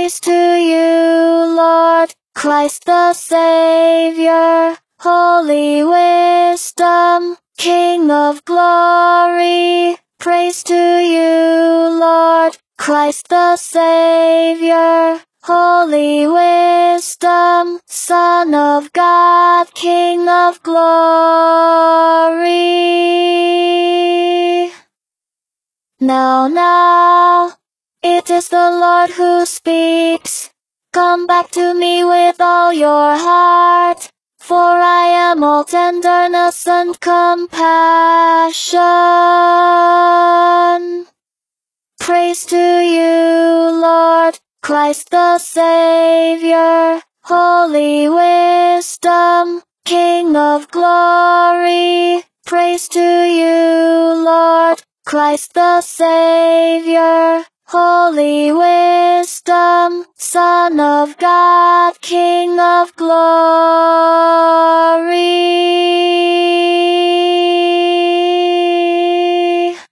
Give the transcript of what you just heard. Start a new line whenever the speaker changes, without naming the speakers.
Praise to you, Lord, Christ the Savior. Holy wisdom, King of glory. Praise to you, Lord, Christ the Savior. Holy wisdom, Son of God, King of glory. Now, it is the Lord who speaks. Come back to me with all your heart, for I am all tenderness and compassion. Praise to you, Lord, Christ the Savior. Holy wisdom, King of glory. Praise to you, Lord, Christ the Savior. Holy wisdom, Son of God, King of glory.